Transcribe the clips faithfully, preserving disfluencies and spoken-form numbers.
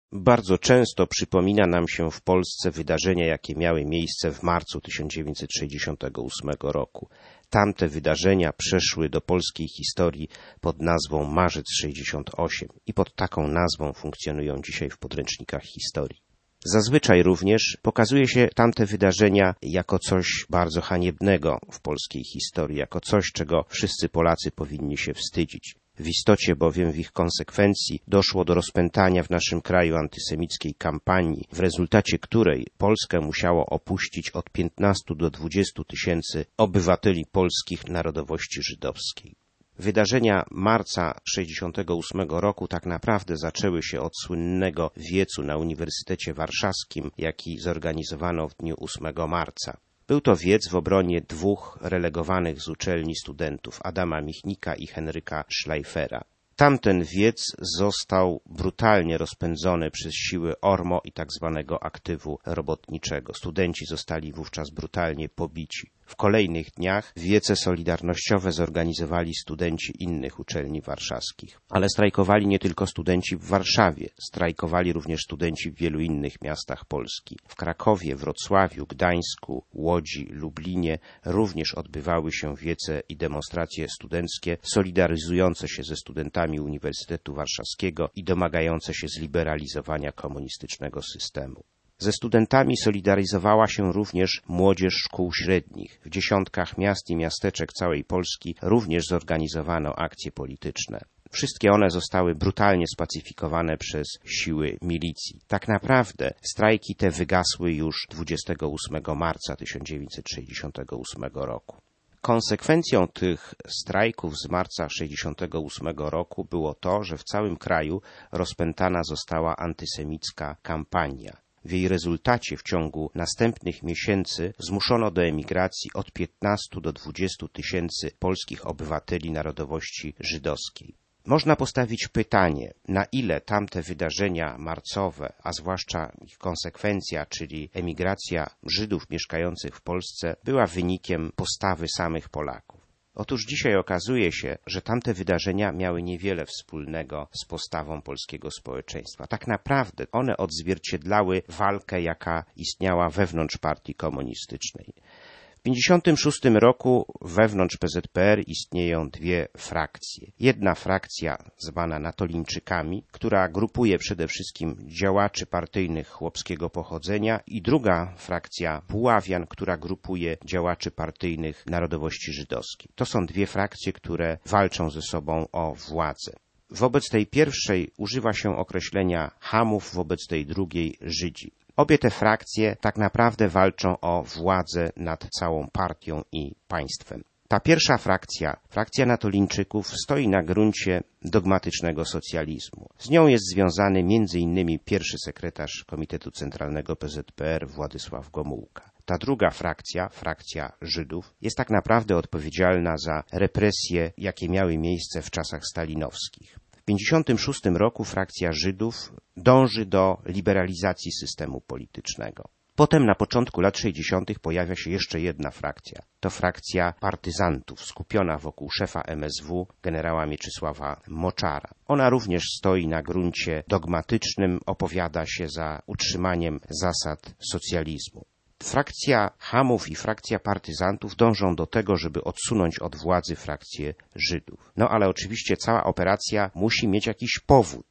Bardzo często przypomina nam się w Polsce wydarzenia, jakie miały miejsce w marcu tysiąc dziewięćset sześćdziesiątego ósmego roku. Tamte wydarzenia przeszły do polskiej historii pod nazwą Marzec sześćdziesiąt osiem i pod taką nazwą funkcjonują dzisiaj w podręcznikach historii. Zazwyczaj również pokazuje się tamte wydarzenia jako coś bardzo haniebnego w polskiej historii, jako coś, czego wszyscy Polacy powinni się wstydzić. W istocie bowiem w ich konsekwencji doszło do rozpętania w naszym kraju antysemickiej kampanii, w rezultacie której Polskę musiało opuścić od piętnastu do dwudziestu tysięcy obywateli polskich narodowości żydowskiej. Wydarzenia marca sześćdziesiątego ósmego roku tak naprawdę zaczęły się od słynnego wiecu na Uniwersytecie Warszawskim, jaki zorganizowano w dniu ósmego marca. Był to wiec w obronie dwóch relegowanych z uczelni studentów, Adama Michnika i Henryka Schleifera. Tamten wiec został brutalnie rozpędzony przez siły O R M O i tak zwanego aktywu robotniczego. Studenci zostali wówczas brutalnie pobici. W kolejnych dniach wiece solidarnościowe zorganizowali studenci innych uczelni warszawskich. Ale strajkowali nie tylko studenci w Warszawie, strajkowali również studenci w wielu innych miastach Polski. W Krakowie, Wrocławiu, Gdańsku, Łodzi, Lublinie również odbywały się wiece i demonstracje studenckie solidaryzujące się ze studentami Uniwersytetu Warszawskiego i domagające się zliberalizowania komunistycznego systemu. Ze studentami solidaryzowała się również młodzież szkół średnich. W dziesiątkach miast i miasteczek całej Polski również zorganizowano akcje polityczne. Wszystkie one zostały brutalnie spacyfikowane przez siły milicji. Tak naprawdę strajki te wygasły już dwudziestego ósmego marca tysiąc dziewięćset sześćdziesiątego ósmego roku. Konsekwencją tych strajków z marca sześćdziesiątego ósmego roku było to, że w całym kraju rozpętana została antysemicka kampania. W jej rezultacie w ciągu następnych miesięcy zmuszono do emigracji od piętnastu do dwudziestu tysięcy polskich obywateli narodowości żydowskiej. Można postawić pytanie, na ile tamte wydarzenia marcowe, a zwłaszcza ich konsekwencja, czyli emigracja Żydów mieszkających w Polsce, była wynikiem postawy samych Polaków. Otóż dzisiaj okazuje się, że tamte wydarzenia miały niewiele wspólnego z postawą polskiego społeczeństwa. Tak naprawdę one odzwierciedlały walkę, jaka istniała wewnątrz partii komunistycznej. W tysiąc dziewięćset pięćdziesiątym szóstym roku wewnątrz P Z P R istnieją dwie frakcje. Jedna frakcja zwana Natolińczykami, która grupuje przede wszystkim działaczy partyjnych chłopskiego pochodzenia, i druga frakcja Puławian, która grupuje działaczy partyjnych narodowości żydowskiej. To są dwie frakcje, które walczą ze sobą o władzę. Wobec tej pierwszej używa się określenia Chamów, wobec tej drugiej Żydzi. Obie te frakcje tak naprawdę walczą o władzę nad całą partią i państwem. Ta pierwsza frakcja, frakcja Natolińczyków, stoi na gruncie dogmatycznego socjalizmu. Z nią jest związany między innymi pierwszy sekretarz Komitetu Centralnego P Z P R Władysław Gomułka. Ta druga frakcja, frakcja Żydów, jest tak naprawdę odpowiedzialna za represje, jakie miały miejsce w czasach stalinowskich. W tysiąc dziewięćset pięćdziesiątym szóstym roku frakcja Żydów dąży do liberalizacji systemu politycznego. Potem na początku lat sześćdziesiątych pojawia się jeszcze jedna frakcja. To frakcja partyzantów skupiona wokół szefa M S W, generała Mieczysława Moczara. Ona również stoi na gruncie dogmatycznym, opowiada się za utrzymaniem zasad socjalizmu. Frakcja Chamów i frakcja partyzantów dążą do tego, żeby odsunąć od władzy frakcję Żydów. No ale oczywiście cała operacja musi mieć jakiś powód.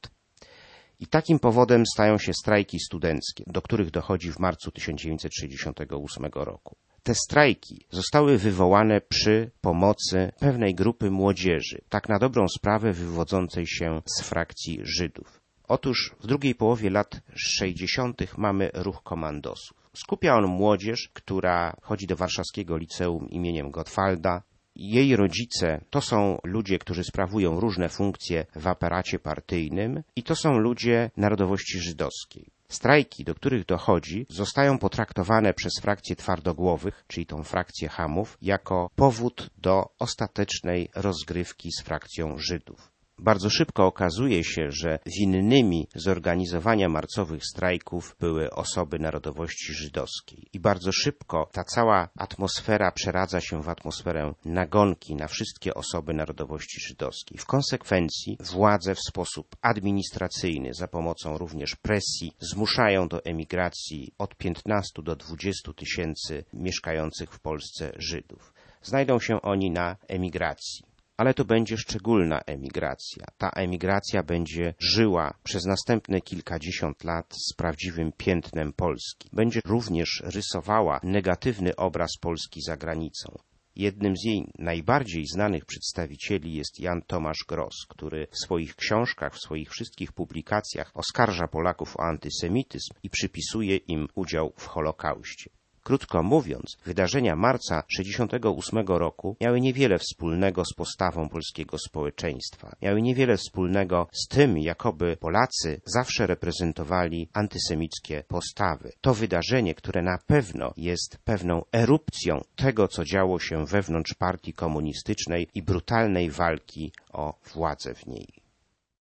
I takim powodem stają się strajki studenckie, do których dochodzi w marcu tysiąc dziewięćset sześćdziesiątego ósmego roku. Te strajki zostały wywołane przy pomocy pewnej grupy młodzieży, tak na dobrą sprawę wywodzącej się z frakcji Żydów. Otóż w drugiej połowie lat sześćdziesiątych mamy ruch komandosów. Skupia on młodzież, która chodzi do warszawskiego liceum imieniem Gottwalda. Jej rodzice to są ludzie, którzy sprawują różne funkcje w aparacie partyjnym i to są ludzie narodowości żydowskiej. Strajki, do których dochodzi, zostają potraktowane przez frakcję twardogłowych, czyli tą frakcję Chamów, jako powód do ostatecznej rozgrywki z frakcją Żydów. Bardzo szybko okazuje się, że winnymi zorganizowania marcowych strajków były osoby narodowości żydowskiej. I bardzo szybko ta cała atmosfera przeradza się w atmosferę nagonki na wszystkie osoby narodowości żydowskiej. W konsekwencji władze w sposób administracyjny, za pomocą również presji, zmuszają do emigracji od piętnastu do dwudziestu tysięcy mieszkających w Polsce Żydów. Znajdą się oni na emigracji. Ale to będzie szczególna emigracja. Ta emigracja będzie żyła przez następne kilkadziesiąt lat z prawdziwym piętnem Polski. Będzie również rysowała negatywny obraz Polski za granicą. Jednym z jej najbardziej znanych przedstawicieli jest Jan Tomasz Gross, który w swoich książkach, w swoich wszystkich publikacjach oskarża Polaków o antysemityzm i przypisuje im udział w Holokauście. Krótko mówiąc, wydarzenia marca sześćdziesiątego ósmego roku miały niewiele wspólnego z postawą polskiego społeczeństwa. Miały niewiele wspólnego z tym, jakoby Polacy zawsze reprezentowali antysemickie postawy. To wydarzenie, które na pewno jest pewną erupcją tego, co działo się wewnątrz partii komunistycznej i brutalnej walki o władzę w niej.